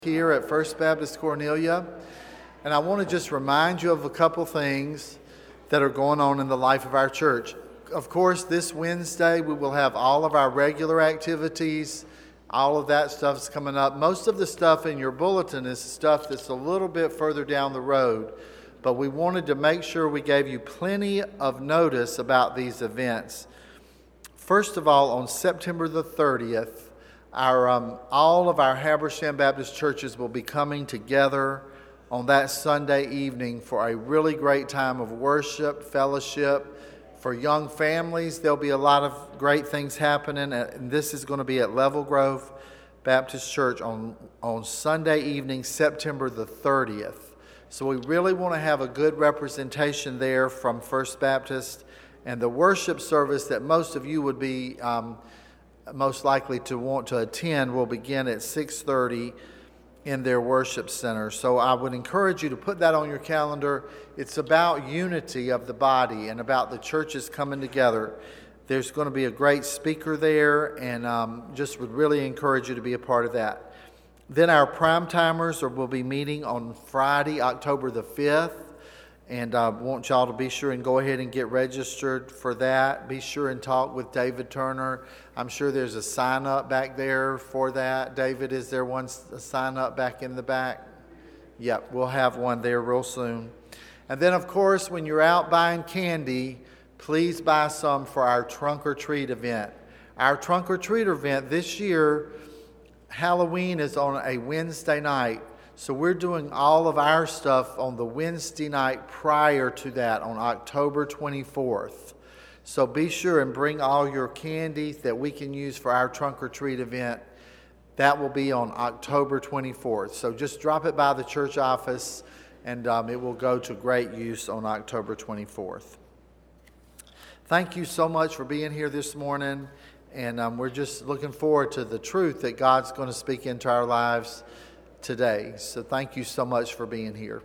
Here at First Baptist Cornelia, and I want to just remind you of a couple things that are going on in the life of our church. Of course, this Wednesday we will have all of our regular activities. All of that stuff's coming up. Most of the stuff in your bulletin is stuff that's a little bit further down the road, but we wanted to make sure we gave you plenty of notice about these events. First of all, on September the 30th, all of our Habersham Baptist churches will be coming together on that Sunday evening for a really great time of worship, fellowship. For young families, there'll be a lot of great things happening, and this is going to be at Level Grove Baptist Church on Sunday evening, September the 30th. So we really want to have a good representation there from First Baptist, and the worship service that most of you would be most likely to want to attend will begin at 6:30 in their worship center. So I would encourage you to put that on your calendar. It's about unity of the body and about the churches coming together. There's going to be a great speaker there, and just would really encourage you to be a part of that. Then our prime timers will be meeting on Friday, October the 5th. And I want y'all to be sure and go ahead and get registered for that. Be sure and talk with David Turner. I'm sure there's a sign up back there for that. David, is there a sign up back in the back? Yep, we'll have one there real soon. And then, of course, when you're out buying candy, please buy some for our Trunk or Treat event. Our Trunk or Treat event this year, Halloween is on a Wednesday night. So we're doing all of our stuff on the Wednesday night prior to that on October 24th. So be sure and bring all your candy that we can use for our Trunk or Treat event. That will be on October 24th. So just drop it by the church office, and it will go to great use on October 24th. Thank you so much for being here this morning, and we're just looking forward to the truth that God's going to speak into our lives today. So thank you so much for being here.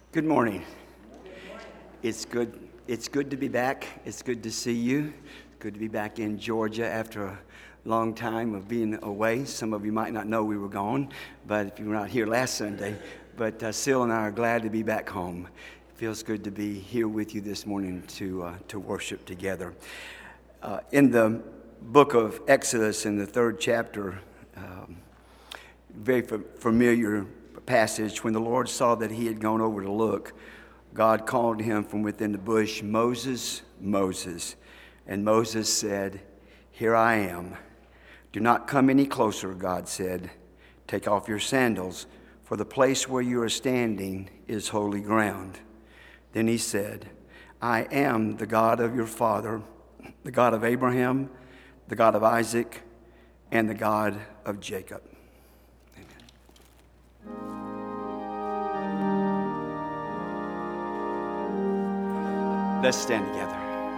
Good morning. It's good to be back. It's good to see you. It's good to be back in Georgia after a long time of being away. Some of you might not know we were gone, but if you were not here last Sunday. But Sil and I are glad to be back home. It feels good to be here with you this morning to worship together. In the book of Exodus, in the 3rd chapter, very familiar passage, when the Lord saw that he had gone over to look, God called him from within the bush, "Moses, Moses." And Moses said, "Here I am." "Do not come any closer," God said. "Take off your sandals, for the place where you are standing is holy ground." Then he said, "I am the God of your father, the God of Abraham, the God of Isaac, and the God of Jacob." Let's stand together.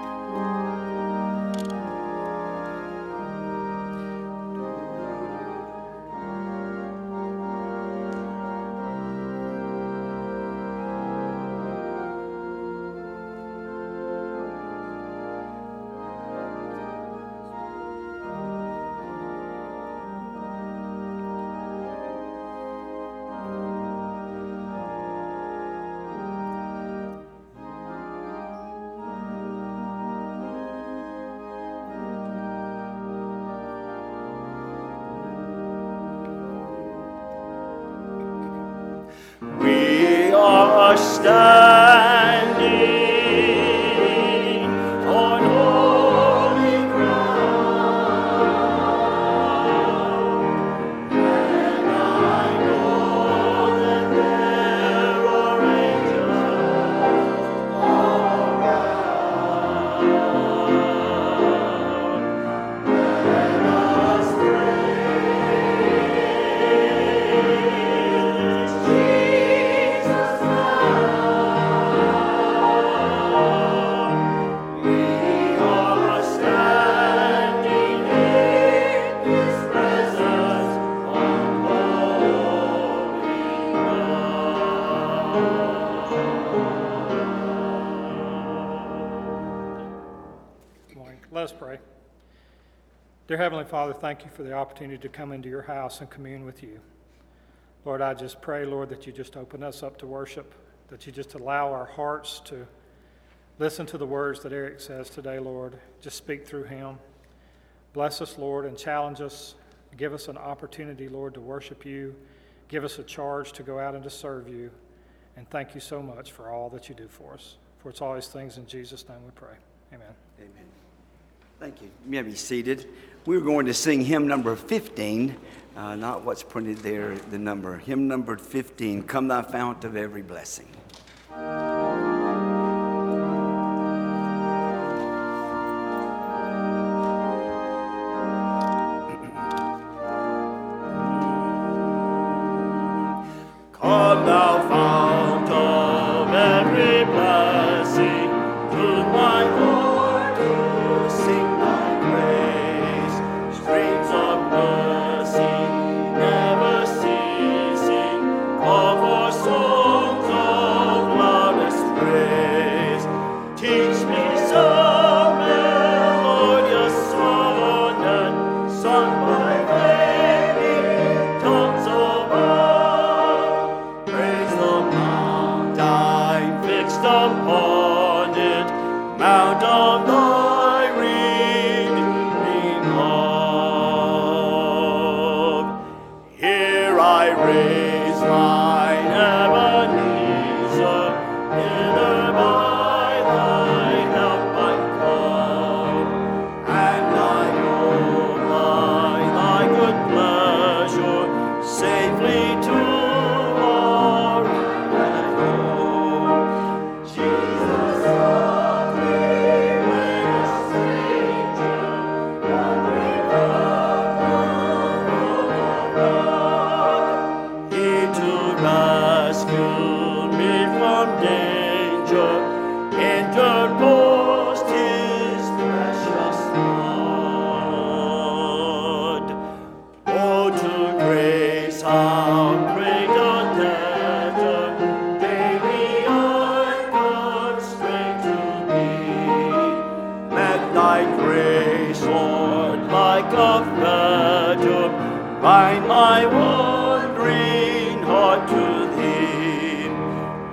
We are standing on holy ground, and I know that there are angels all around. Let us praise Jesus now. We are standing in His presence on holy ground. Good morning. Let us pray. Dear Heavenly Father, thank you for the opportunity to come into your house and commune with you. Lord, I just pray, Lord, that you just open us up to worship, that you just allow our hearts to listen to the words that Eric says today, Lord. Just speak through him. Bless us, Lord, and challenge us. Give us an opportunity, Lord, to worship you. Give us a charge to go out and to serve you. And thank you so much for all that you do for us. For it's all these things in Jesus' name we pray. Amen. Amen. Thank you. You may be seated. We're going to sing hymn number 15, not what's printed there, the number. Hymn number 15, "Come Thou Fount of Every Blessing." Come thou fount of every blessing, to my Lord to sing thy praise. Streams of mercy never ceasing, call for songs of loudest praise. Teach me some melodious sonnet, sung by flaming tongues above. Praise the mountain fixed upon it, mount of thy redeeming love. Here I raise mine Ebenezer, hither by thy help I come, and I hope by thy good pleasure safely to arrive at home. Jesus, love me when a stranger, but He to rescue me from danger, interposed His precious blood. Oh, to grace how great a debtor daily I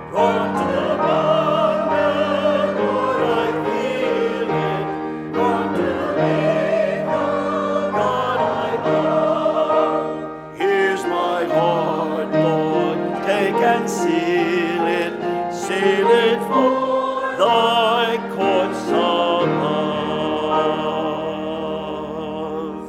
Run to the mountain, Lord, I feel it. Run to me, God, I love. Here's my heart, Lord, take and seal it for thy courts above.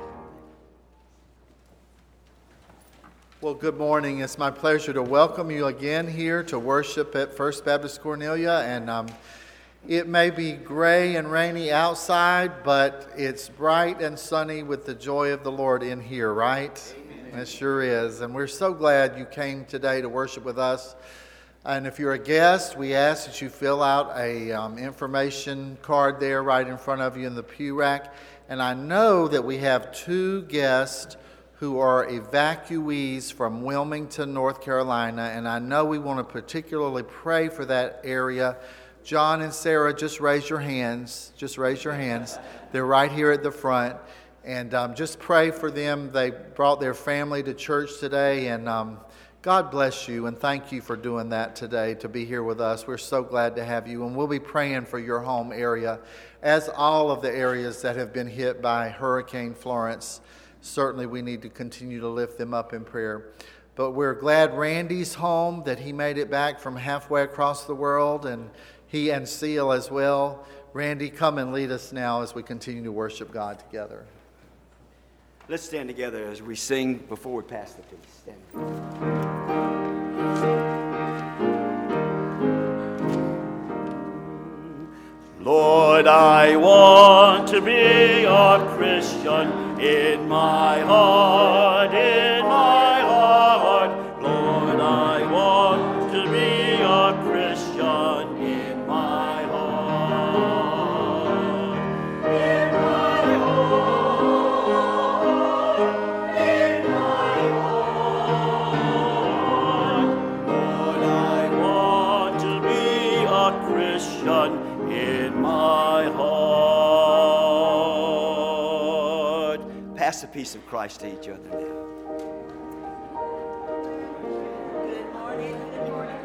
Well, good morning. It's my pleasure to welcome you again here to worship at First Baptist Cornelia. And it may be gray and rainy outside, but it's bright and sunny with the joy of the Lord in here, right? Amen. It sure is. And we're so glad you came today to worship with us. And if you're a guest, we ask that you fill out a information card there right in front of you in the pew rack. And I know that we have 2 guests who are evacuees from Wilmington, North Carolina, and I know we want to particularly pray for that area. John and Sarah, just raise your hands. Just raise your hands. They're right here at the front. And just pray for them. They brought their family to church today, and God bless you, and thank you for doing that today, to be here with us. We're so glad to have you, and we'll be praying for your home area, as all of the areas that have been hit by Hurricane Florence. Certainly we need to continue to lift them up in prayer. But we're glad Randy's home, that he made it back from halfway across the world, and he and Seal as well. Randy, come and lead us now as we continue to worship God together. Let's stand together as we sing before we pass the peace. Stand. Lord, I want to be a Christian in my heart, in my heart. Lord, I want to be a Christian in my heart, in my heart, in my heart. Lord, I want to be a Christian in my heart. Pass the peace of Christ to each other now. Good morning. Good morning.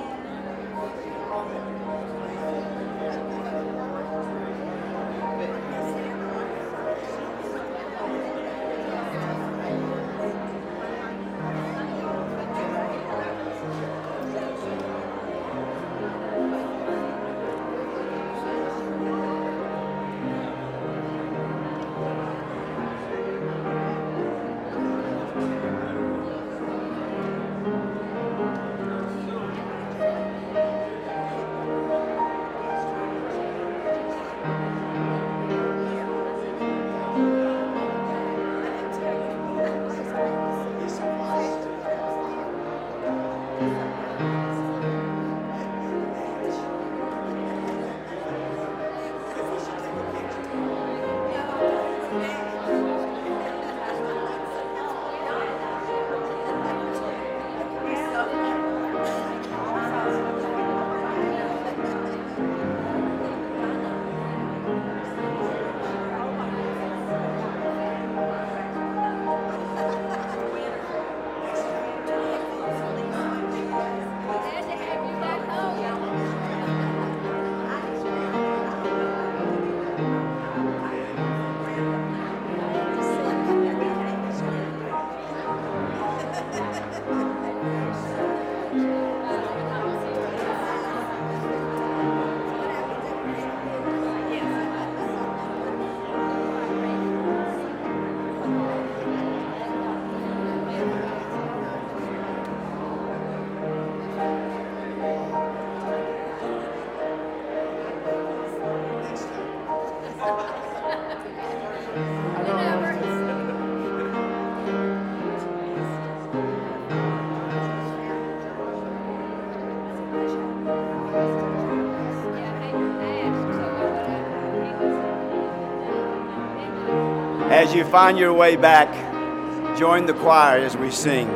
As you find your way back, join the choir as we sing.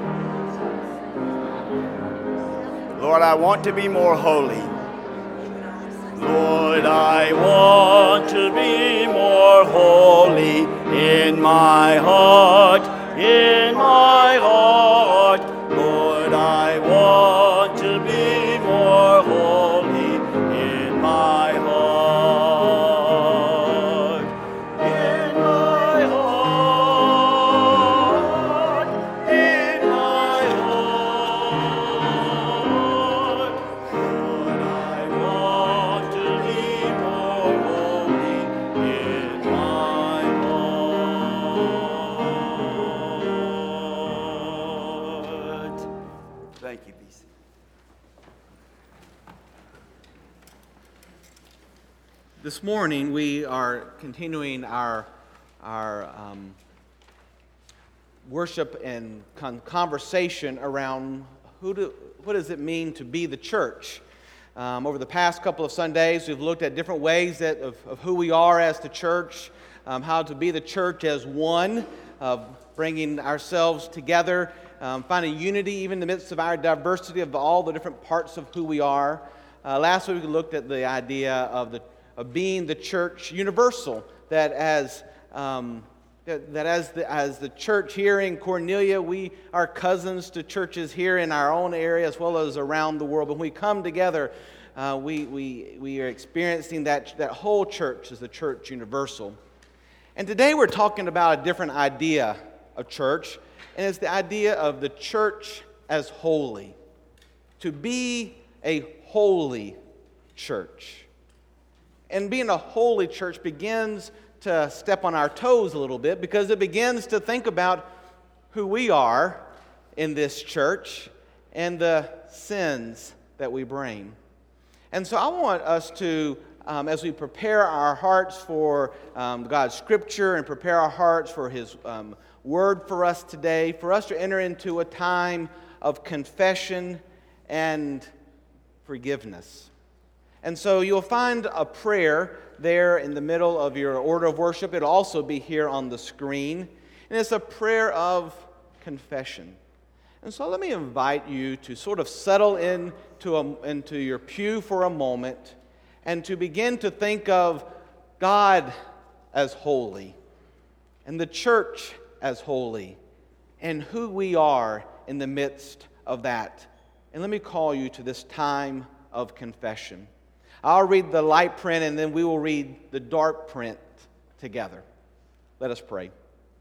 Lord, I want to be more holy. Lord, I want to be more holy in my heart, in my heart. Lord, I want to be Thank you, BC. This morning we are continuing our worship and conversation around what does it mean to be the church. Over the past couple of Sundays, we've looked at different ways of who we are as the church, how to be the church as one, of bringing ourselves together, finding unity even in the midst of our diversity of all the different parts of who we are. Last week we looked at the idea of being the church universal, that as the church here in Cornelia, we are cousins to churches here in our own area as well as around the world. When we come together, we are experiencing that whole church as the church universal. And today we're talking about a different idea of church, and it's the idea of the church as holy. To be a holy church. And being a holy church begins to step on our toes a little bit because it begins to think about who we are in this church and the sins that we bring. And so I want us to, as we prepare our hearts for God's Scripture and prepare our hearts for His Word for us today, for us to enter into a time of confession and forgiveness. And so you'll find a prayer there in the middle of your order of worship. It'll also be here on the screen. And it's a prayer of confession. And so let me invite you to sort of settle into your pew for a moment and to begin to think of God as holy and the church as holy and who we are in the midst of that. And let me call you to this time of confession. I'll read the light print and then we will read the dark print together. Let us pray.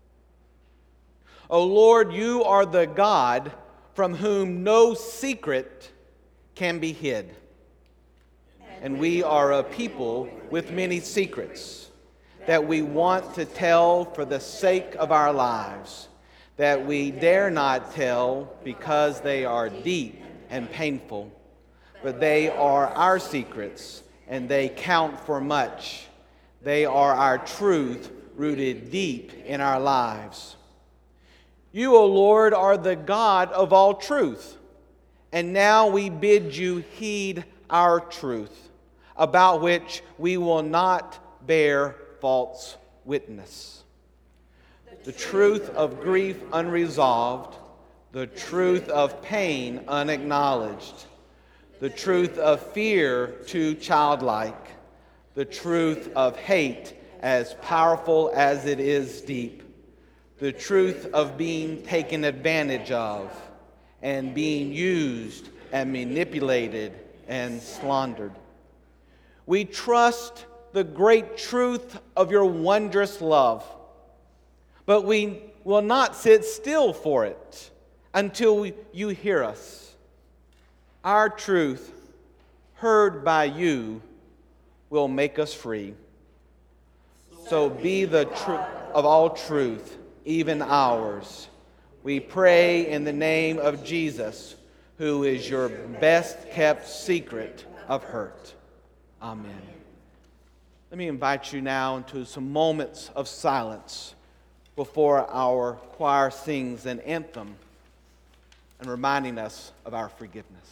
O Lord, you are the God from whom no secret can be hid. And we are a people with many secrets that we want to tell for the sake of our lives, that we dare not tell because they are deep and painful. But they are our secrets, and they count for much. They are our truth rooted deep in our lives. You, O Lord, are the God of all truth, and now we bid you heed our truth, about which we will not bear false witness. The truth of grief unresolved, the truth of pain unacknowledged, the truth of fear too childlike, the truth of hate as powerful as it is deep, the truth of being taken advantage of and being used and manipulated and slandered. We trust the great truth of your wondrous love, but we will not sit still for it until you hear us. Our truth, heard by you, will make us free. So be the truth of all truth, even ours. We pray in the name of Jesus, who is your best kept secret of hurt. Amen. Let me invite you now into some moments of silence before our choir sings an anthem and reminding us of our forgiveness.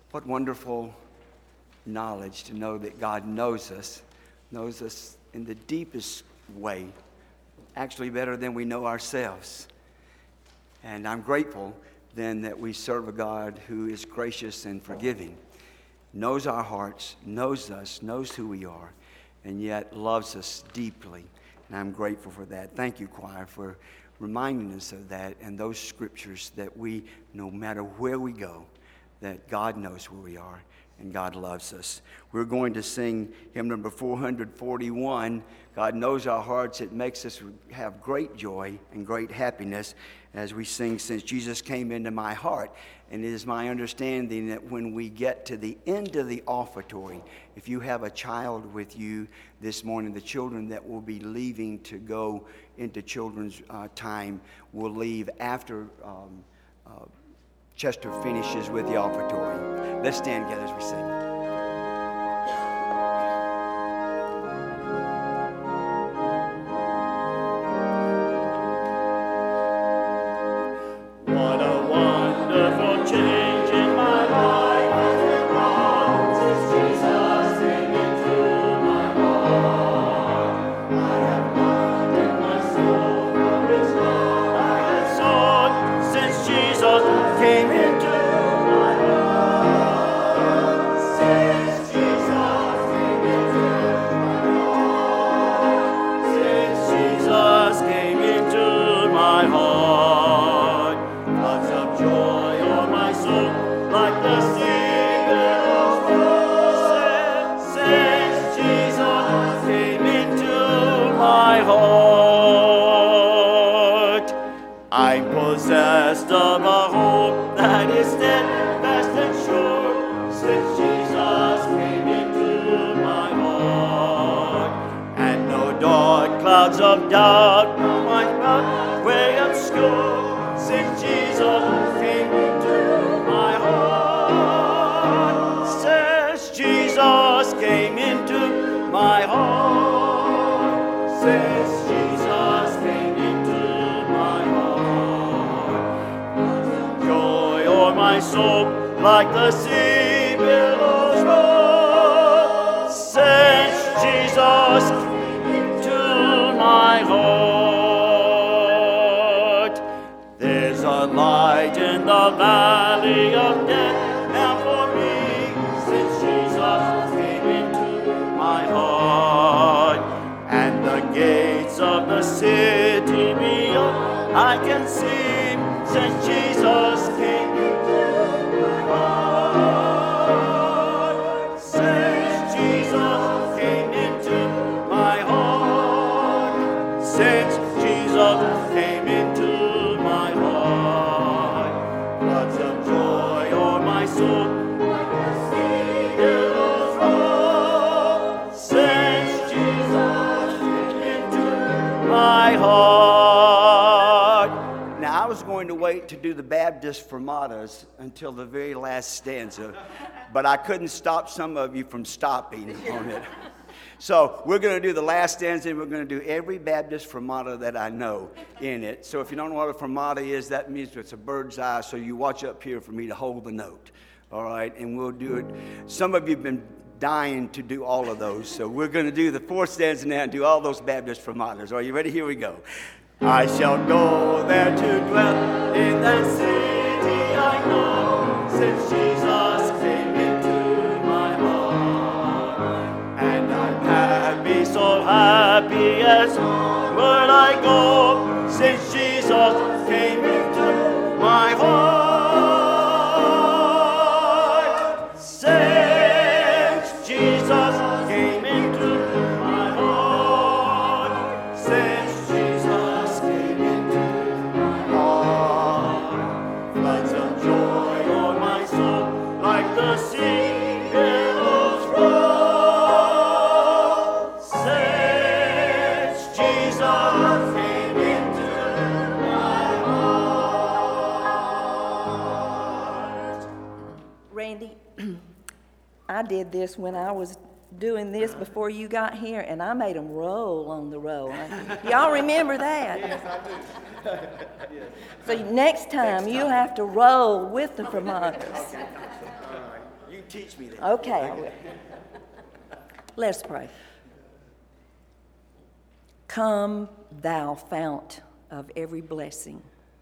What wonderful knowledge to know that God knows us in the deepest way, actually better than we know ourselves. And I'm grateful then that we serve a God who is gracious and forgiving, knows our hearts, knows us, knows who we are, and yet loves us deeply. And I'm grateful for that. Thank you, choir, for reminding us of that and those scriptures that we, no matter where we go, that God knows where we are and God loves us. We're going to sing hymn number 441, God Knows Our Hearts. It makes us have great joy and great happiness as we sing, Since Jesus Came Into My Heart. And it is my understanding that when we get to the end of the offertory, if you have a child with you this morning, the children that will be leaving to go into children's time will leave after Chester finishes with the offertory. Let's stand together as we sing. What a wonderful change in my life has been wrought since Jesus came into my heart. I have learned in my soul for His love I have sought since Jesus came into my heart. Since Jesus came into my heart. Since Jesus came into my heart. Floods of joy o'er my soul, like the sea billows roll. Since Jesus came into my heart, I'm possessed of a hope that is steadfast and sure. Since Jesus came into my heart, and no dark clouds of doubt my pathway obscure. Since Jesus came into my heart, since Jesus came into my heart, since Jesus came into my heart, joy o'er my soul like the sea billows roll. Since Jesus came into my heart. There's a light in the valley of death now for me, since Jesus came into my heart. And the gates of the city beyond I can see, since Jesus came into my heart. Since Jesus came into my heart. Since Jesus came into my heart. Floods of joy o'er my soul, like the sea billows roll. Since Jesus came into my heart. Now, I was going to wait to do the Baptist formatas until the very last stanza, but I couldn't stop some of you from stopping on it. So we're going to do the last stanza, and we're going to do every Baptist formata that I know in it. So if you don't know what a formata is, that means it's a bird's eye, so you watch up here for me to hold the note. All right, and we'll do it. Some of you have been dying to do all of those, so we're going to do the fourth stanza now and do all those Baptist formatas. Are you ready? Here we go. I shall go there to dwell in that city I know, since Jesus came into my heart. And I'm happy, so happy as where I go, since Jesus came into my heart. Since Jesus came into my heart. Since Jesus came into my heart. Floods of joy o'er my soul, like the sea billows roll. Since Jesus came into my heart. Randy, I did this when I was doing this before you got here, and I made them roll on the roll. Y'all remember that? Yes, I do. So next time you'll have to roll with the Vermonters. You can teach me that. Okay, I will. Let's pray. Come, thou fount of every blessing.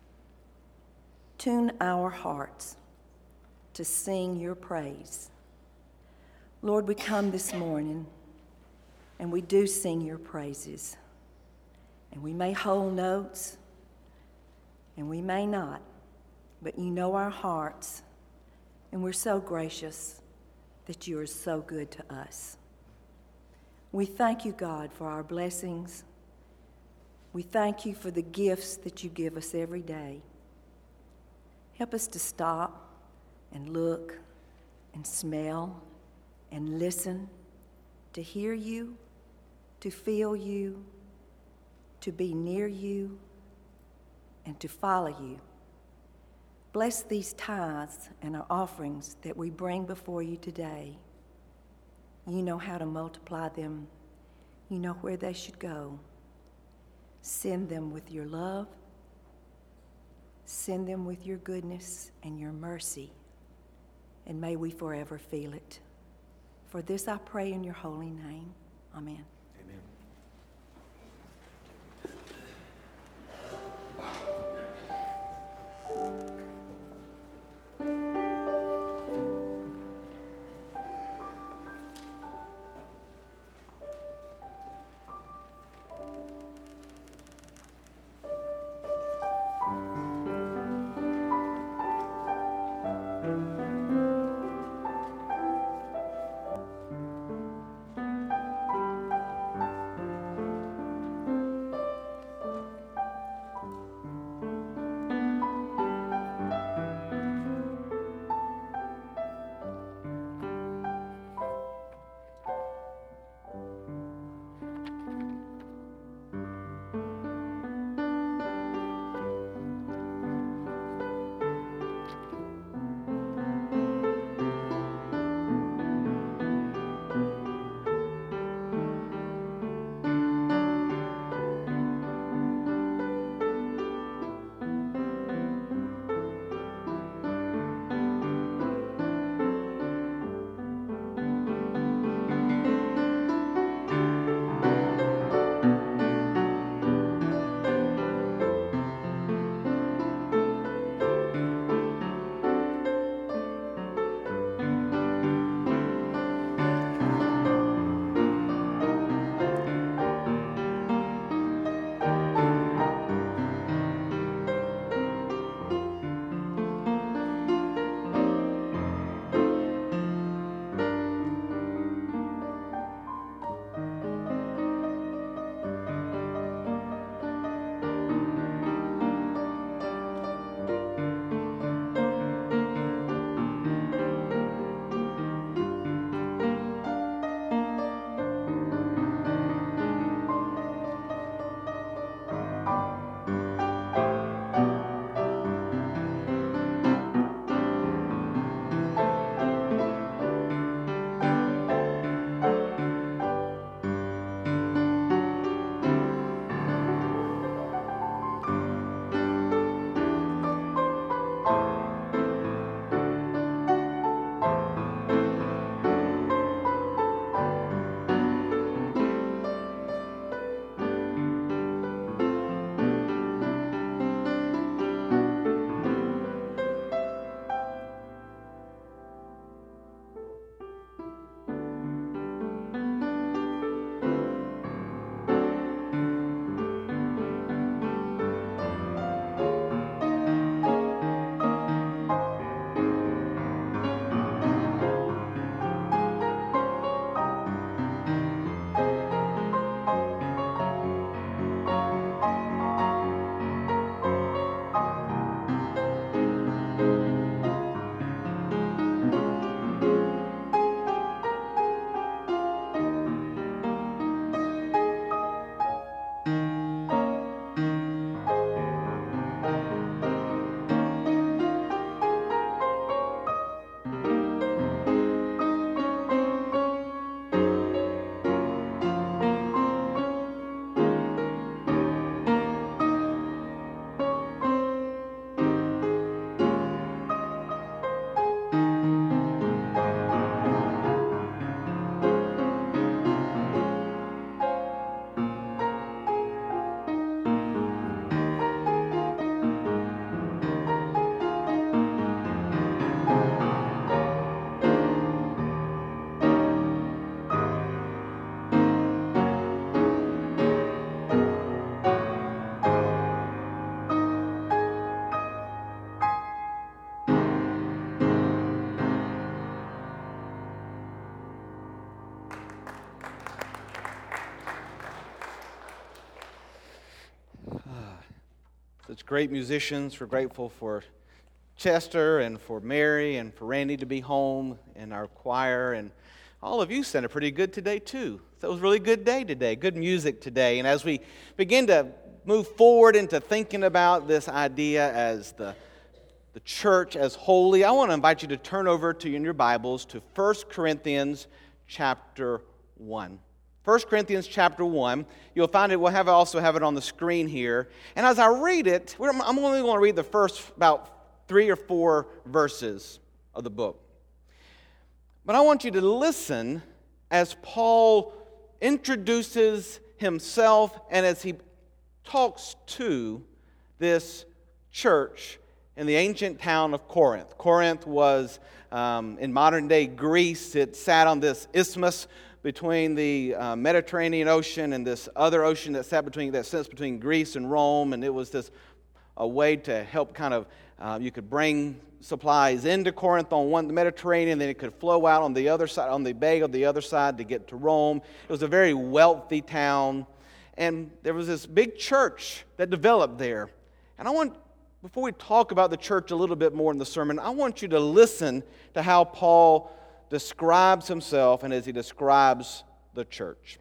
Tune our hearts to sing your praise. Lord, we come this morning and we do sing your praises. And we may hold notes and we may not, but you know our hearts, and we're so gracious that you are so good to us. We thank you, God, for our blessings. We thank you for the gifts that you give us every day. Help us to stop and look and smell and listen, to hear you, to feel you, to be near you, and to follow you. Bless these tithes and our offerings that we bring before you today. You know how to multiply them. You know where they should go. Send them with your love. Send them with your goodness and your mercy. And may we forever feel it. For this I pray in your holy name. Amen. great musicians. We're grateful for Chester and for Mary and for Randy to be home and our choir. And all of you sounded pretty good today, too. So it was a really good day today, good music today. And as we begin to move forward into thinking about this idea as the church as holy, I want to invite you to turn over in your Bibles to 1 Corinthians chapter 1. 1 Corinthians chapter 1. You'll find it, we'll also have it on the screen here. And as I read it, I'm only going to read the first about 3 or 4 verses of the book. But I want you to listen as Paul introduces himself and as he talks to this church in the ancient town of Corinth. Corinth was in modern-day Greece. It sat on this isthmus between the Mediterranean Ocean and this other ocean that sits between Greece and Rome, and it was a way to help kind of you could bring supplies into Corinth on the Mediterranean, then it could flow out on the other side, on the bay of the other side to get to Rome. It was a very wealthy town, and there was this big church that developed there. And before we talk about the church a little bit more in the sermon, I want you to listen to how Paul describes himself and as he describes the church.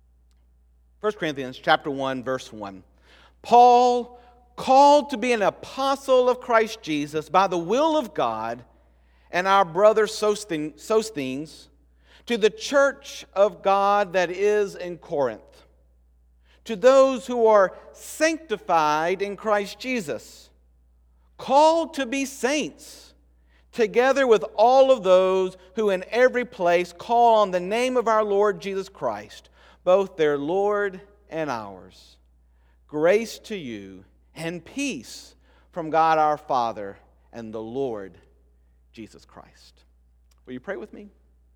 1 Corinthians chapter 1, verse 1. Paul, called to be an apostle of Christ Jesus by the will of God, and our brother Sosthenes, to the church of God that is in Corinth, to those who are sanctified in Christ Jesus, called to be saints, together with all of those who in every place call on the name of our Lord Jesus Christ, both their Lord and ours. Grace to you and peace from God our Father and the Lord Jesus Christ. Will you pray with me?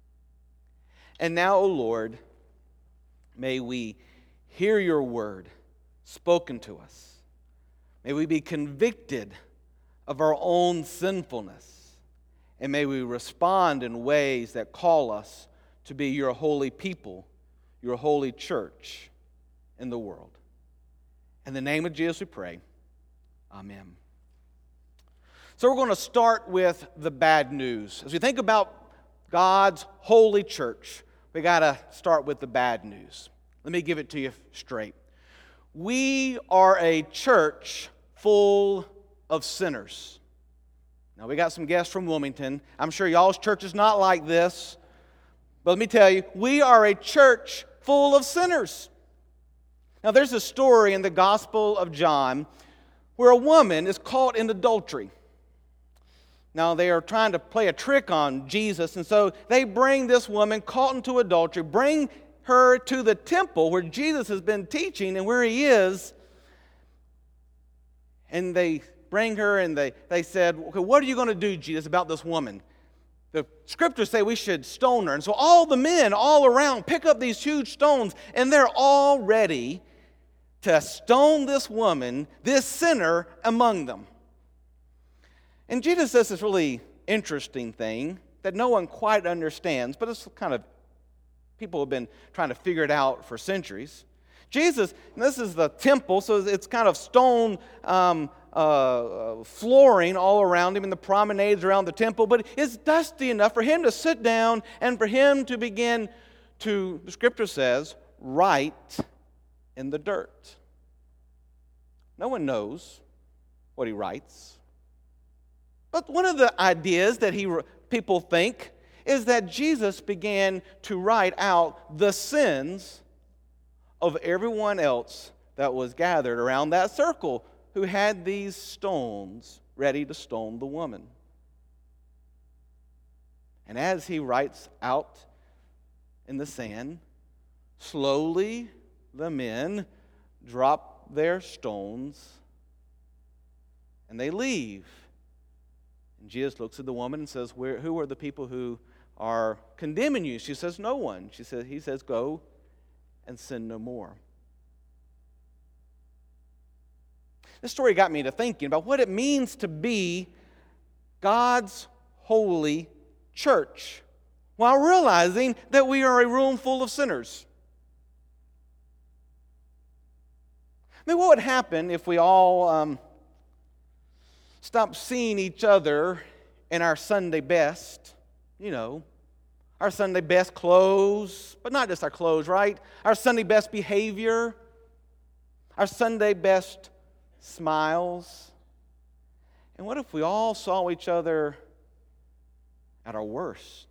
And now, O Lord, may we hear your word spoken to us. May we be convicted of our own sinfulness. And may we respond in ways that call us to be your holy people, your holy church in the world. In the name of Jesus we pray. Amen. So we're going to start with the bad news. As we think about God's holy church, we got to start with the bad news. Let me give it to you straight. We are a church full of sinners. Now, we got some guests from Wilmington. I'm sure y'all's church is not like this. But let me tell you, we are a church full of sinners. Now, there's a story in the Gospel of John where a woman is caught in adultery. Now, they are trying to play a trick on Jesus, and so they bring this woman caught into adultery, bring her to the temple where Jesus has been teaching and where he is, and they bring her and they said, okay, what are you going to do, Jesus, about this woman? The scriptures say we should stone her. And so all the men all around pick up these huge stones, and they're all ready to stone this woman, this sinner among them. And Jesus says this really interesting thing that no one quite understands, but it's kind of, people have been trying to figure it out for centuries. Jesus, and this is the temple, so it's kind of stone flooring all around him and the promenades around the temple, but it's dusty enough for him to sit down and for him to begin to, the scripture says, write in the dirt. No one knows what he writes. But one of the ideas that people think is that Jesus began to write out the sins of everyone else that was gathered around that circle who had these stones ready to stone the woman. And as he writes out in the sand, slowly the men drop their stones and they leave. And Jesus looks at the woman and says, who are the people who are condemning you? She says, no one. He says, go and sin no more. This story got me to thinking about what it means to be God's holy church while realizing that we are a room full of sinners. I mean, what would happen if we all stop seeing each other in our Sunday best, our Sunday best clothes, but not just our clothes, right? Our Sunday best behavior, our Sunday best smiles. And what if we all saw each other at our worst?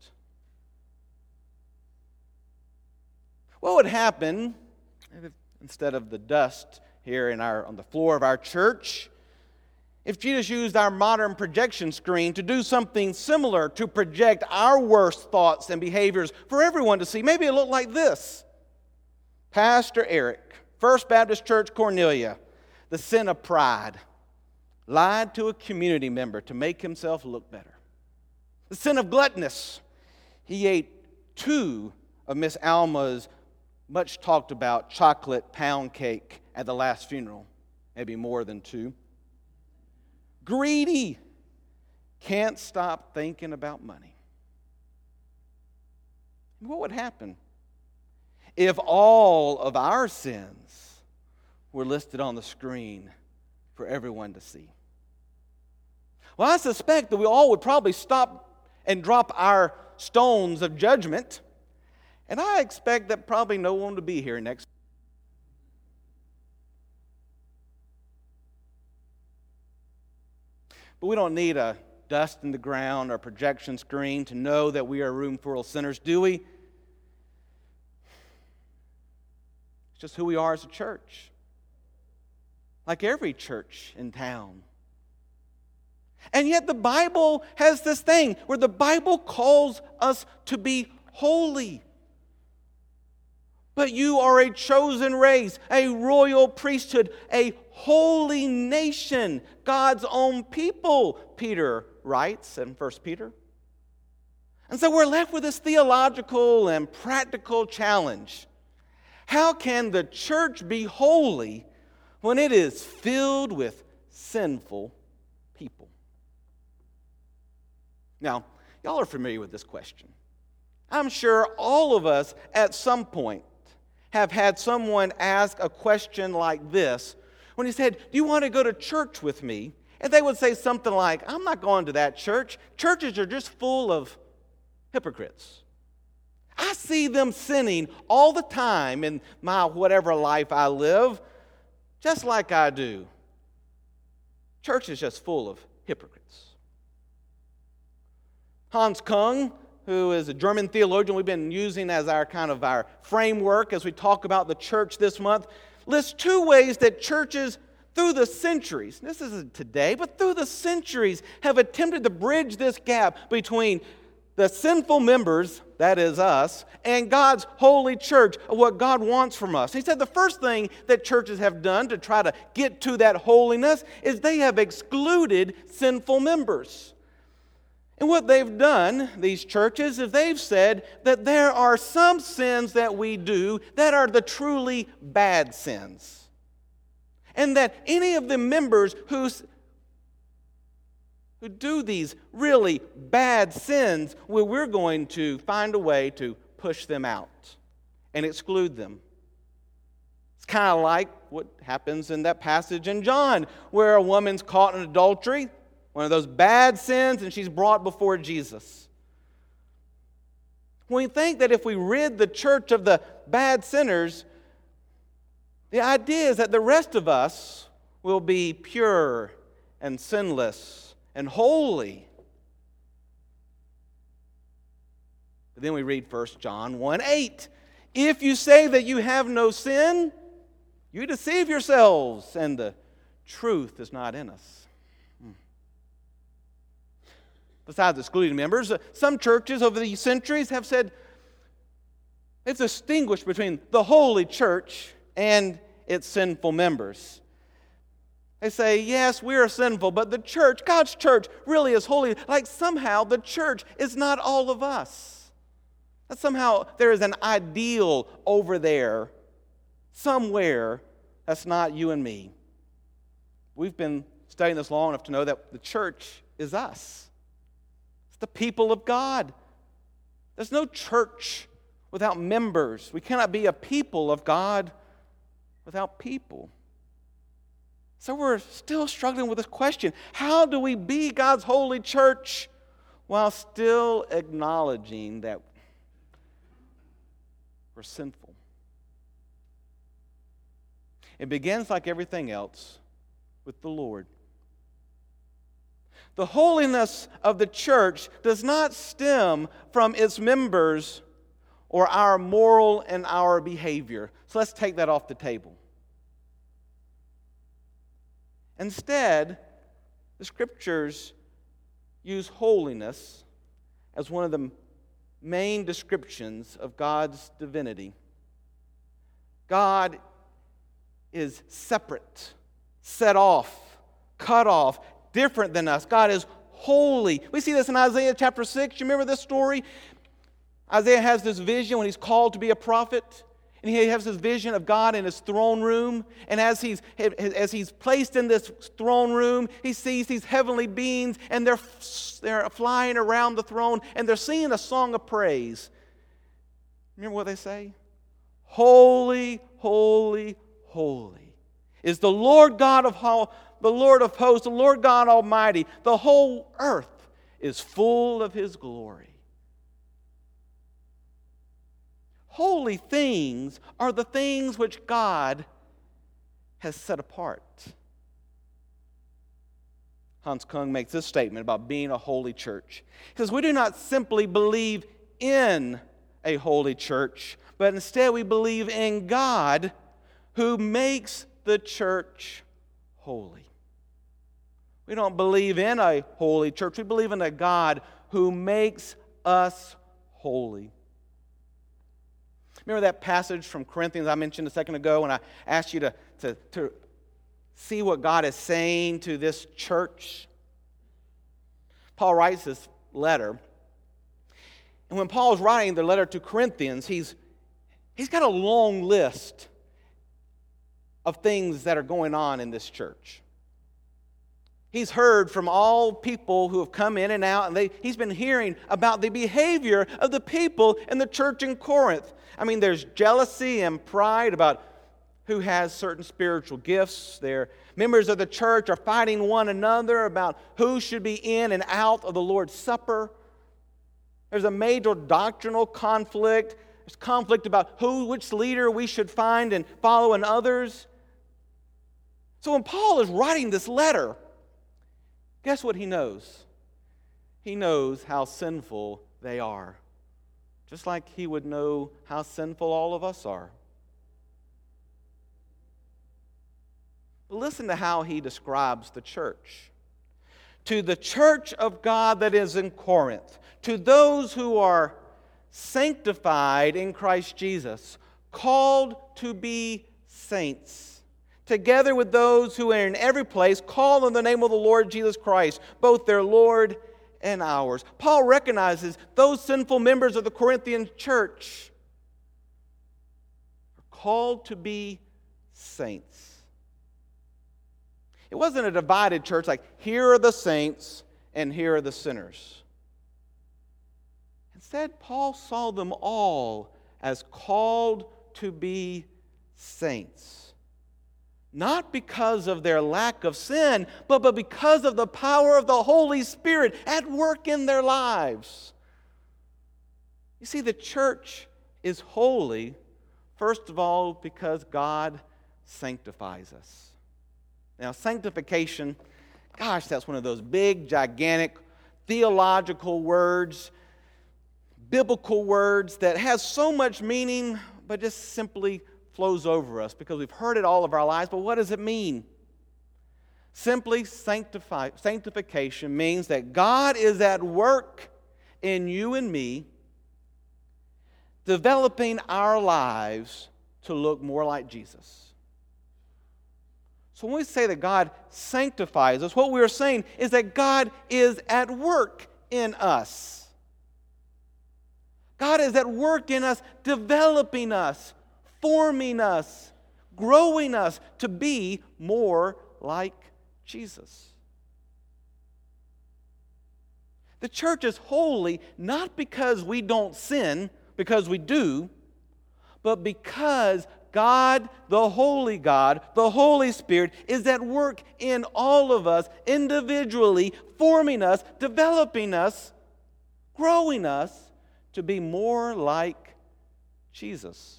What would happen if, instead of the dust here on the floor of our church, if Jesus used our modern projection screen to do something similar to project our worst thoughts and behaviors for everyone to see? Maybe it looked like this. Pastor Eric, First Baptist Church, Cornelia, the sin of pride, lied to a community member to make himself look better. The sin of gluttonous, he ate 2 of Miss Alma's much talked about chocolate pound cake at the last funeral, maybe more than 2. Greedy, can't stop thinking about money. What would happen if all of our sins were listed on the screen for everyone to see? Well, I suspect that we all would probably stop and drop our stones of judgment, and I expect that probably no one would be here next. But we don't need a dust in the ground or projection screen to know that we are a room full of sinners, do we? It's just who we are as a church. Like every church in town. And yet the Bible has this thing where the Bible calls us to be holy. But you are a chosen race, a royal priesthood, a holy nation, God's own people, Peter writes in 1 Peter. And so we're left with this theological and practical challenge. How can the church be holy when it is filled with sinful people? Now, y'all are familiar with this question. I'm sure all of us at some point have had someone ask a question like this when he said, "Do you want to go to church with me?" And they would say something like, "I'm not going to that church. Churches are just full of hypocrites. I see them sinning all the time in my whatever life I live, just like I do. Church is just full of hypocrites." Hans Kung, who is a German theologian we've been using as our framework as we talk about the church this month, lists 2 ways that churches through the centuries, this isn't today, but through the centuries, have attempted to bridge this gap between the sinful members, that is us, and God's holy church, what God wants from us. He said the first thing that churches have done to try to get to that holiness is they have excluded sinful members. And what they've done, these churches, is they've said that there are some sins that we do that are the truly bad sins. And that any of the members who do these really bad sins, well, we're going to find a way to push them out and exclude them. It's kind of like what happens in that passage in John, where a woman's caught in adultery, one of those bad sins, and she's brought before Jesus. We think that if we rid the church of the bad sinners, the idea is that the rest of us will be pure and sinless and holy. But then we read 1 John 1:8. If you say that you have no sin, you deceive yourselves, and the truth is not in us. Besides excluding members, some churches over the centuries have said they've distinguished between the holy church and its sinful members. They say, yes, we are sinful, but the church, God's church, really is holy. Like somehow the church is not all of us. That somehow there is an ideal over there, somewhere, that's not you and me. We've been studying this long enough to know that the church is us. The people of God. There's no church without members. We cannot be a people of God without people. So we're still struggling with this question. How do we be God's holy church while still acknowledging that we're sinful? It begins, like everything else, with the Lord. The holiness of the church does not stem from its members or our moral and our behavior. So let's take that off the table. Instead, the Scriptures use holiness as one of the main descriptions of God's divinity. God is separate, set off, cut off, different than us. God is holy. We see this in Isaiah chapter 6. You remember this story? Isaiah has this vision when he's called to be a prophet. And he has this vision of God in his throne room. And as he's placed in this throne room, he sees these heavenly beings, and they're flying around the throne, and they're singing a song of praise. Remember what they say? Holy, holy, holy is the Lord God of the Lord of hosts, the Lord God Almighty. The whole earth is full of His glory. Holy things are the things which God has set apart. Hans Kung makes this statement about being a holy church. He says, we do not simply believe in a holy church, but instead we believe in God who makes the church holy. We don't believe in a holy church. We believe in a God who makes us holy. Remember that passage from Corinthians I mentioned a second ago when I asked you to see what God is saying to this church? Paul writes this letter. And when Paul's writing the letter to Corinthians, he's got a long list of things that are going on in this church. He's heard from all people who have come in and out, and he's been hearing about the behavior of the people in the church in Corinth. I mean, there's jealousy and pride about who has certain spiritual gifts. Their members of the church are fighting one another about who should be in and out of the Lord's Supper. There's a major doctrinal conflict. There's conflict about which leader we should find and follow in others. So when Paul is writing this letter, guess what he knows? He knows how sinful they are. Just like he would know how sinful all of us are. But listen to how he describes the church. To the church of God that is in Corinth, to those who are sanctified in Christ Jesus, called to be saints, together with those who are in every place call on the name of the Lord Jesus Christ, both their Lord and ours. Paul recognizes those sinful members of the Corinthian church are called to be saints. It wasn't a divided church like here are the saints and here are the sinners. Instead, Paul saw them all as called to be saints. Not because of their lack of sin, but because of the power of the Holy Spirit at work in their lives. You see, the church is holy, first of all, because God sanctifies us. Now, sanctification, gosh, that's one of those big, gigantic, theological words, biblical words that has so much meaning, but just simply flows over us because we've heard it all of our lives. But what does it mean? Simply sanctification means that God is at work in you and me, developing our lives to look more like Jesus. So when we say that God sanctifies us, what we are saying is that God is at work in us. God is at work in us, developing us, forming us, growing us to be more like Jesus. The church is holy not because we don't sin, because we do, but because God, the Holy Spirit, is at work in all of us, individually, forming us, developing us, growing us to be more like Jesus.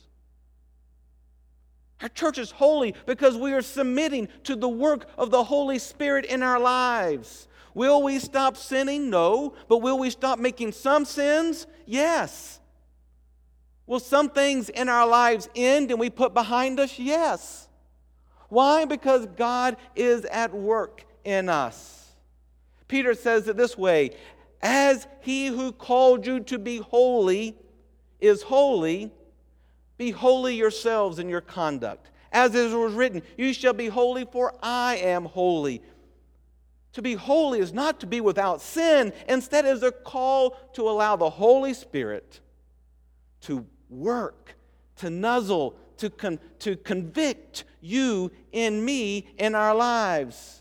Our church is holy because we are submitting to the work of the Holy Spirit in our lives. Will we stop sinning? No. But will we stop making some sins? Yes. Will some things in our lives end and we put behind us? Yes. Why? Because God is at work in us. Peter says it this way, as he who called you to be holy is holy, be holy yourselves in your conduct. As it was written, you shall be holy, for I am holy. To be holy is not to be without sin. Instead, it is a call to allow the Holy Spirit to work, to nuzzle, to convict you and me in our lives.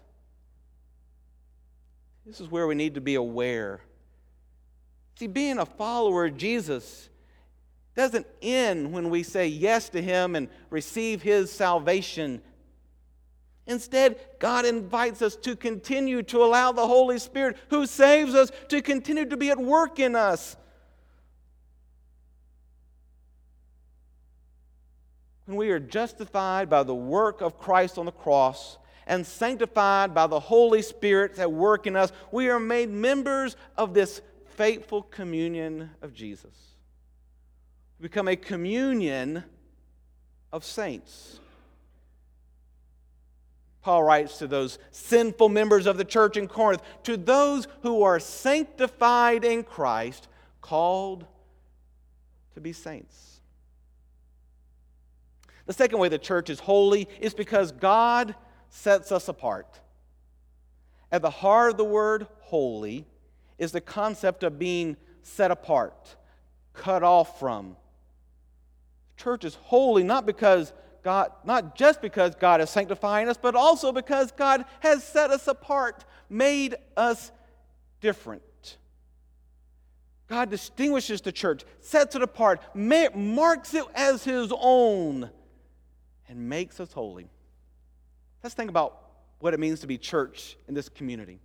This is where we need to be aware. See, being a follower of Jesus doesn't end when we say yes to Him and receive His salvation. Instead, God invites us to continue to allow the Holy Spirit, who saves us, to continue to be at work in us. When we are justified by the work of Christ on the cross and sanctified by the Holy Spirit at work in us, we are made members of this faithful communion of Jesus. We become a communion of saints. Paul writes to those sinful members of the church in Corinth, to those who are sanctified in Christ, called to be saints. The second way the church is holy is because God sets us apart. At the heart of the word holy is the concept of being set apart, cut off from. The church is holy not just because God is sanctifying us, but also because God has set us apart, made us different. God distinguishes the church, sets it apart, marks it as His own, and makes us holy. Let's think about what it means to be church in this community.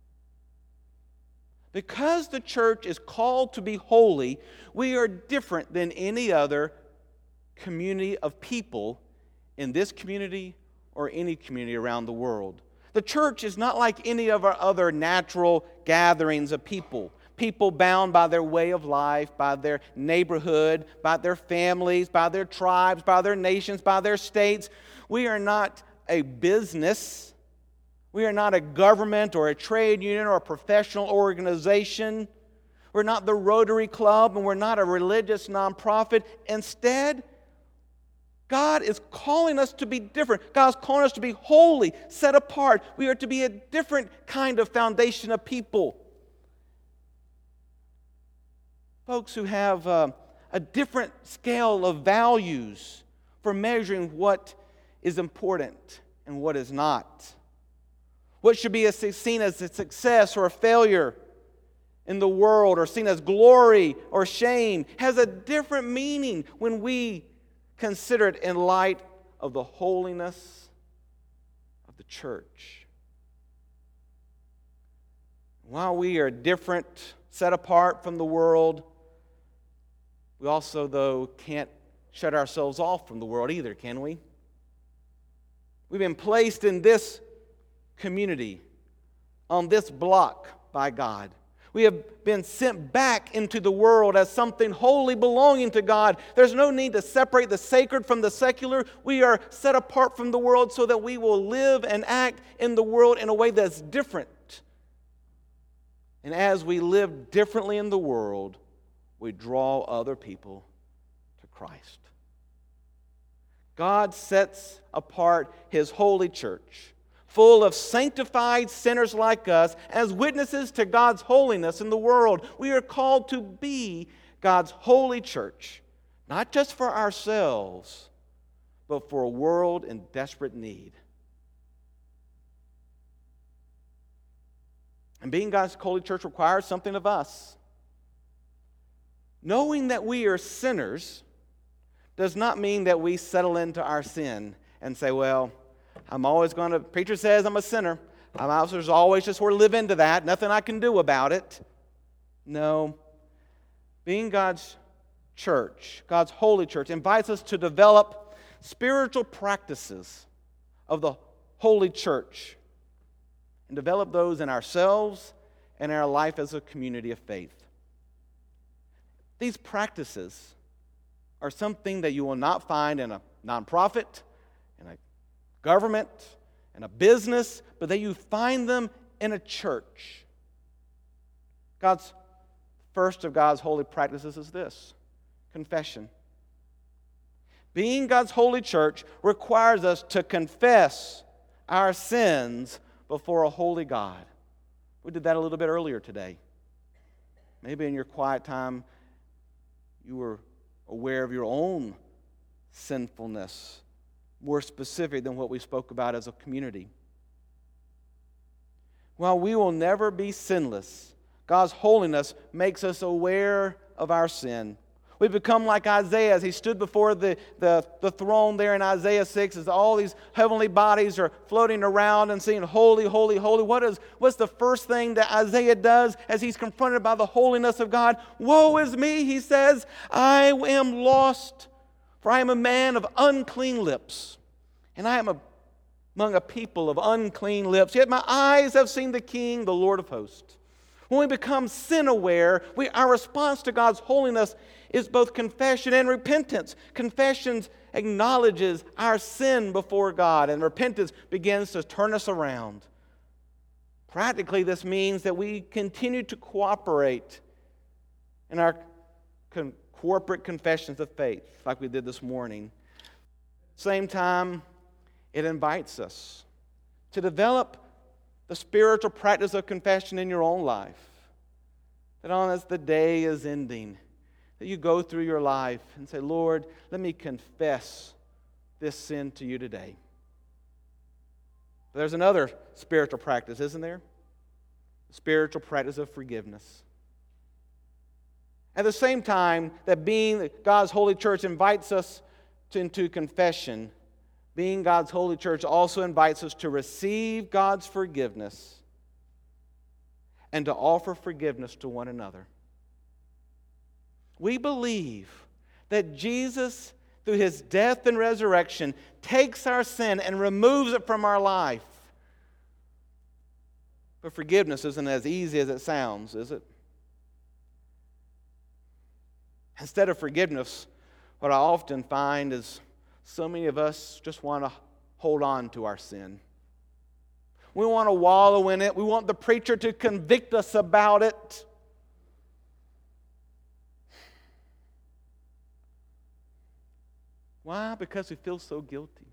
Because the church is called to be holy, we are different than any other community of people in this community or any community around the world. The church is not like any of our other natural gatherings of people. People bound by their way of life, by their neighborhood, by their families, by their tribes, by their nations, by their states. We are not a business. We are not a government or a trade union or a professional organization. We're not the Rotary Club, and we're not a religious nonprofit. Instead, God is calling us to be different. God is calling us to be holy, set apart. We are to be a different kind of foundation of people. Folks who have a different scale of values for measuring what is important and what is not. What should be seen as a success or a failure in the world, or seen as glory or shame, has a different meaning when we consider it in light of the holiness of the church. While we are different, set apart from the world, we also, though, can't shut ourselves off from the world either, can we? We've been placed in this community, on this block by God. We have been sent back into the world as something wholly belonging to God. There's no need to separate the sacred from the secular. We are set apart from the world so that we will live and act in the world in a way that's different. And as we live differently in the world, we draw other people to Christ. God sets apart His holy church, full of sanctified sinners like us, as witnesses to God's holiness in the world. We are called to be God's holy church, not just for ourselves, but for a world in desperate need. And being God's holy church requires something of us. Knowing that we are sinners does not mean that we settle into our sin and say, well, I'm always going to, preacher says I'm a sinner. There's always just live into that. Nothing I can do about it. No. Being God's church, God's holy church, invites us to develop spiritual practices of the holy church and develop those in ourselves and in our life as a community of faith. These practices are something that you will not find in a nonprofit, in a government, in a business, but that you find them in a church. First of God's holy practices is this: confession. Being God's holy church requires us to confess our sins before a holy God. We did that a little bit earlier today. Maybe in your quiet time you were aware of your own sinfulness, more specific than what we spoke about as a community. While we will never be sinless, God's holiness makes us aware of our sin. We become like Isaiah as he stood before the throne there in Isaiah 6, as all these heavenly bodies are floating around and saying, holy, holy, holy. What's the first thing that Isaiah does as he's confronted by the holiness of God? Woe is me, he says, I am lost, for I am a man of unclean lips, and I am among a people of unclean lips. Yet my eyes have seen the King, the Lord of hosts. When we become sin-aware, our response to God's holiness is both confession and repentance. Confession acknowledges our sin before God, and repentance begins to turn us around. Practically, this means that we continue to cooperate in our corporate confessions of faith, like we did this morning. At the same time, it invites us to develop the spiritual practice of confession in your own life. That as the day is ending, that you go through your life and say, Lord, let me confess this sin to you today. But there's another spiritual practice, isn't there? The spiritual practice of forgiveness. At the same time that being God's holy church invites us into confession, being God's holy church also invites us to receive God's forgiveness and to offer forgiveness to one another. We believe that Jesus, through his death and resurrection, takes our sin and removes it from our life. But forgiveness isn't as easy as it sounds, is it? Instead of forgiveness, what I often find is so many of us just want to hold on to our sin. We want to wallow in it. We want the preacher to convict us about it. Why? Because we feel so guilty.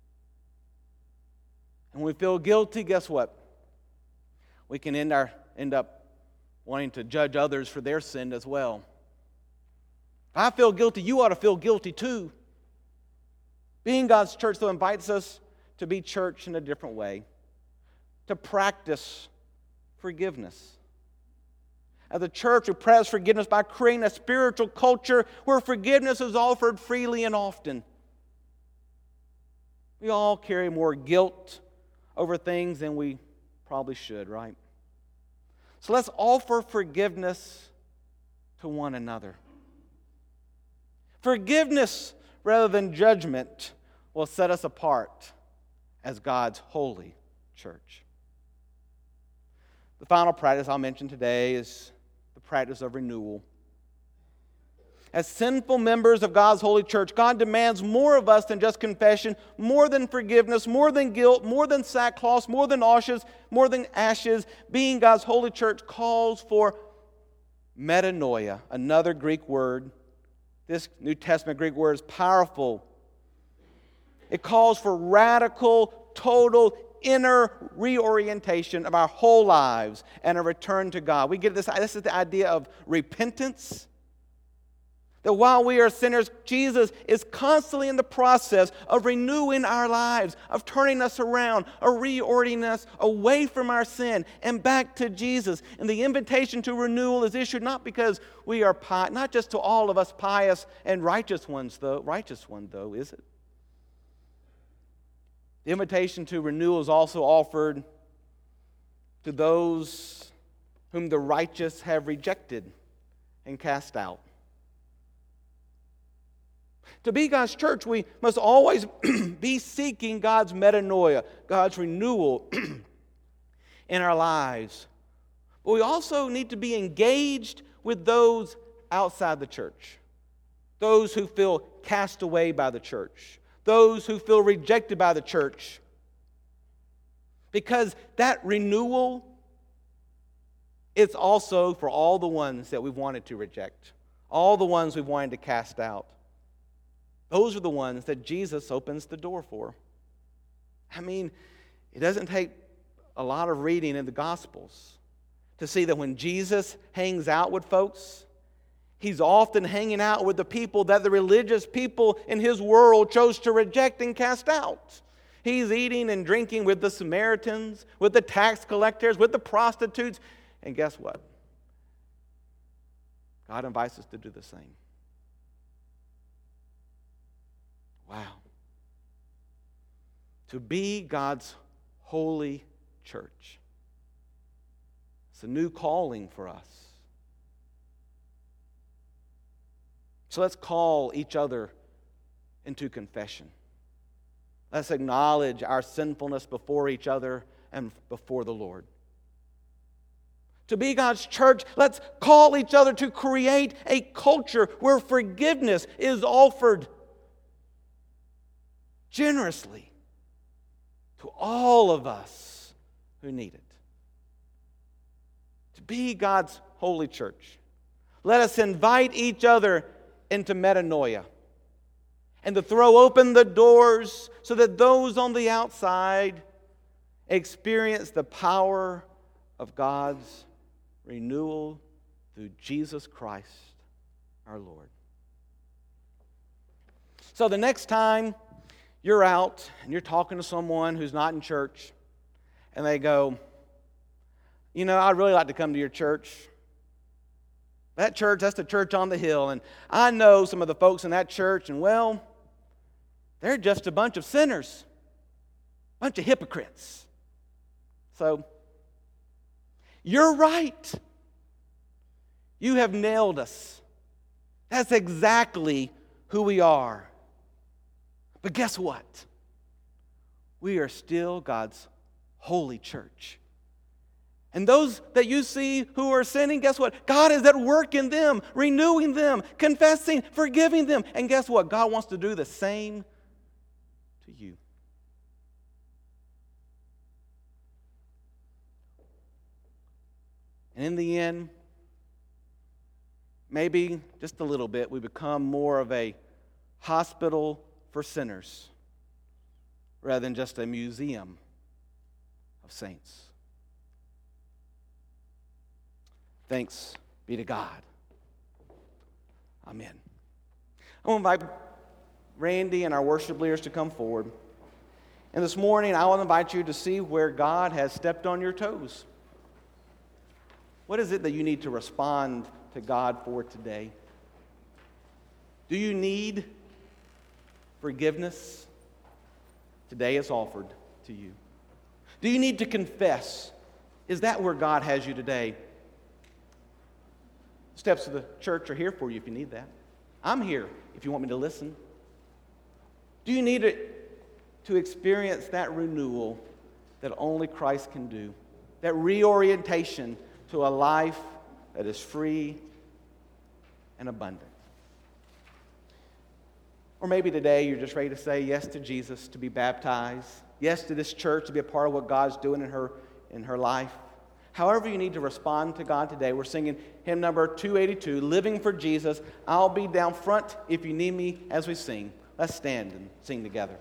And when we feel guilty, guess what? We can end up wanting to judge others for their sin as well. If I feel guilty, you ought to feel guilty too. Being God's church, though, invites us to be church in a different way, to practice forgiveness. As a church, we practice forgiveness by creating a spiritual culture where forgiveness is offered freely and often. We all carry more guilt over things than we probably should, right? So let's offer forgiveness to one another. Forgiveness rather than judgment will set us apart as God's holy church. The final practice I'll mention today is the practice of renewal. As sinful members of God's holy church, God demands more of us than just confession, more than forgiveness, more than guilt, more than sackcloth, more than ashes. Being God's holy church calls for metanoia, another Greek word. This New Testament Greek word is powerful. It calls for radical, total, inner reorientation of our whole lives and a return to God. We get this is the idea of repentance. That while we are sinners, Jesus is constantly in the process of renewing our lives, of turning us around, of reorienting us away from our sin and back to Jesus. And the invitation to renewal is issued not because we are pious, not just to all of us pious and righteous ones, though, is it? The invitation to renewal is also offered to those whom the righteous have rejected and cast out. To be God's church, we must always be seeking God's metanoia, God's renewal in our lives. But we also need to be engaged with those outside the church, those who feel cast away by the church, those who feel rejected by the church. Because that renewal, it's also for all the ones that we've wanted to reject, all the ones we've wanted to cast out. Those are the ones that Jesus opens the door for. I mean, it doesn't take a lot of reading in the Gospels to see that when Jesus hangs out with folks, he's often hanging out with the people that the religious people in his world chose to reject and cast out. He's eating and drinking with the Samaritans, with the tax collectors, with the prostitutes. And guess what? God invites us to do the same. Wow. To be God's holy church. It's a new calling for us. So let's call each other into confession. Let's acknowledge our sinfulness before each other and before the Lord. To be God's church, let's call each other to create a culture where forgiveness is offered generously to all of us who need it. To be God's holy church, let us invite each other into metanoia and to throw open the doors so that those on the outside experience the power of God's renewal through Jesus Christ our Lord. So the next time you're out and you're talking to someone who's not in church, and they go, you know, I'd really like to come to your church. That church, that's the church on the hill, and I know some of the folks in that church, and well, they're just a bunch of sinners, a bunch of hypocrites. So, you're right. You have nailed us. That's exactly who we are. But guess what? We are still God's holy church. And those that you see who are sinning, guess what? God is at work in them, renewing them, confessing, forgiving them. And guess what? God wants to do the same to you. And in the end, maybe just a little bit, we become more of a hospital for sinners rather than just a museum of saints. Thanks be to God. Amen. I want to invite Randy and our worship leaders to come forward. And this morning, I want to invite you to see where God has stepped on your toes. What is it that you need to respond to God for today? Do you need forgiveness? Today is offered to you. Do you need to confess? Is that where God has you today? Steps of the church are here for you if you need that. I'm here if you want me to listen. Do you need to experience that renewal that only Christ can do? That reorientation to a life that is free and abundant. Or maybe today you're just ready to say yes to Jesus, to be baptized, yes to this church, to be a part of what God's doing in her life. However you need to respond to God today, we're singing hymn number 282, Living for Jesus. I'll be down front if you need me as we sing. Let's stand and sing together.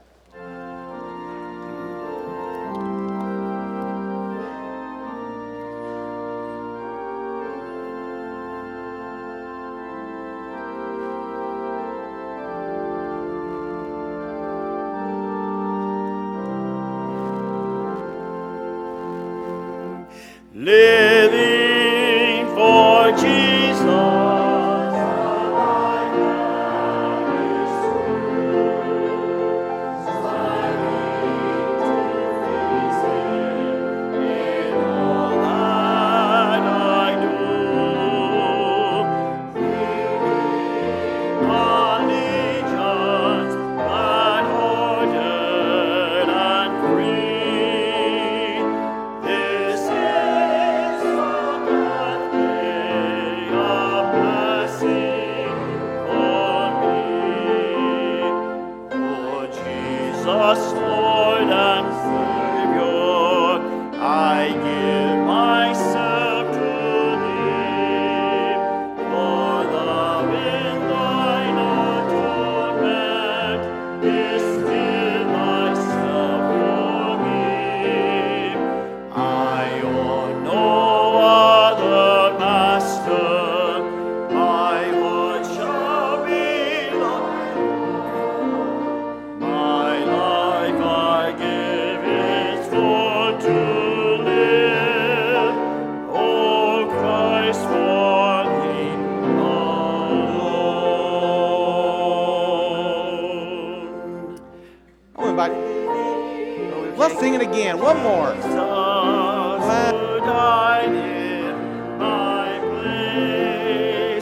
Let's sing it again. One more. Jesus who died in my place,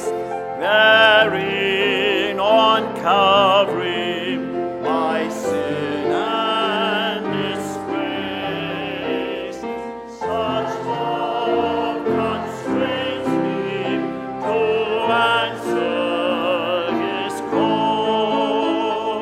bearing on Calvary my sin and disgrace. Such love constrains me to answer his call.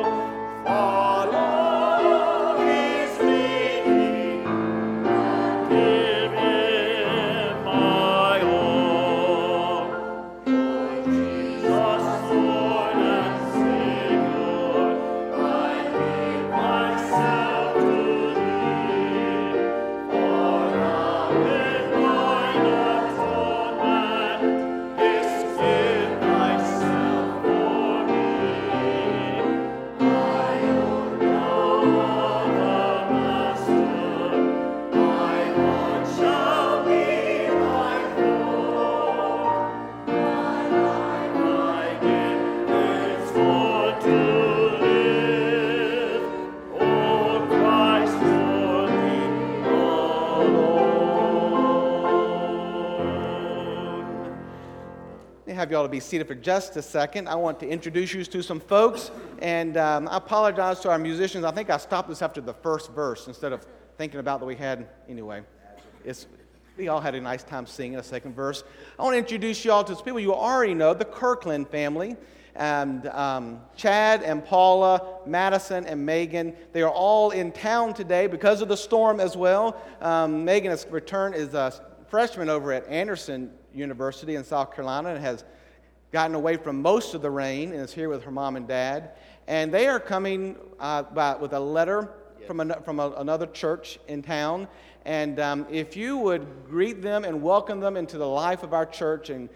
Follow his leading, give him my all. Jesus, Lord and Savior, I give myself to thee. For thou in thine atonement didst give thyself for me. I own no other master, my heart shall be thy fold. My life I give henceforth to live, O Christ, for thee alone. Let me have you all to be seated for just a second. I want to introduce you to some folks, and I apologize to our musicians. I think I stopped this after the first verse instead of thinking about that we had anyway. We all had a nice time singing a second verse. I want to introduce you all to some people you already know, the Kirkland family. And Chad and Paula, Madison and Megan, they are all in town today because of the storm as well. Megan has returned, is a freshman over at Anderson University in South Carolina and has gotten away from most of the rain and is here with her mom and dad. And they are coming with a letter from another church in town. And if you would greet them and welcome them into the life of our church and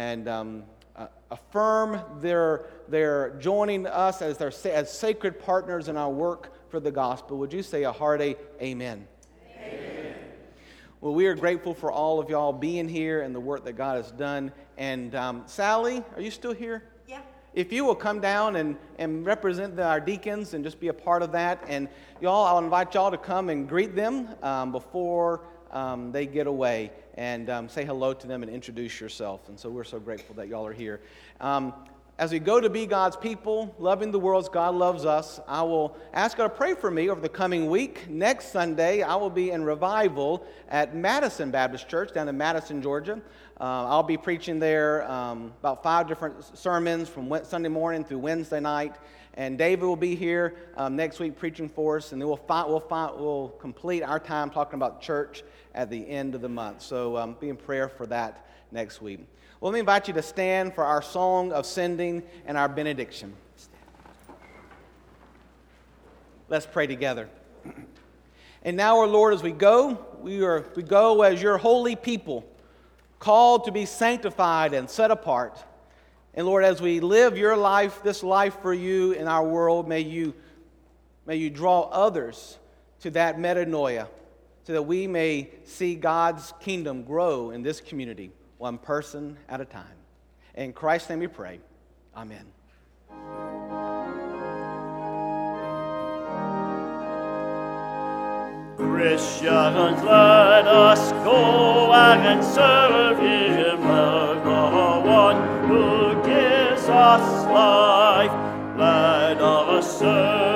affirm their joining us as sacred partners in our work for the gospel, would you say a hearty amen? Amen. Well, we are grateful for all of y'all being here and the work that God has done. And Sally, are you still here? Yeah. If you will come down and represent our deacons and just be a part of that. And y'all, I'll invite y'all to come and greet them before they get away and say hello to them and introduce yourself. And so we're so grateful that y'all are here. As we go to be God's people, loving the world as God loves us, I will ask you to pray for me over the coming week. Next Sunday, I will be in revival at Madison Baptist Church down in Madison, Georgia. I'll be preaching there about 5 different sermons from Sunday morning through Wednesday night. And David will be here next week preaching for us, and then we'll complete our time talking about church at the end of the month. So be in prayer for that next week. Well, let me invite you to stand for our song of sending and our benediction. Let's pray together. And now, our Lord, as we go, we go as your holy people, called to be sanctified and set apart. And Lord, as we live your life, this life for you in our world, may you draw others to that metanoia, so that we may see God's kingdom grow in this community, one person at a time. In Christ's name we pray. Amen. Christians, let us go and serve him, the one who gives us life. Let us serve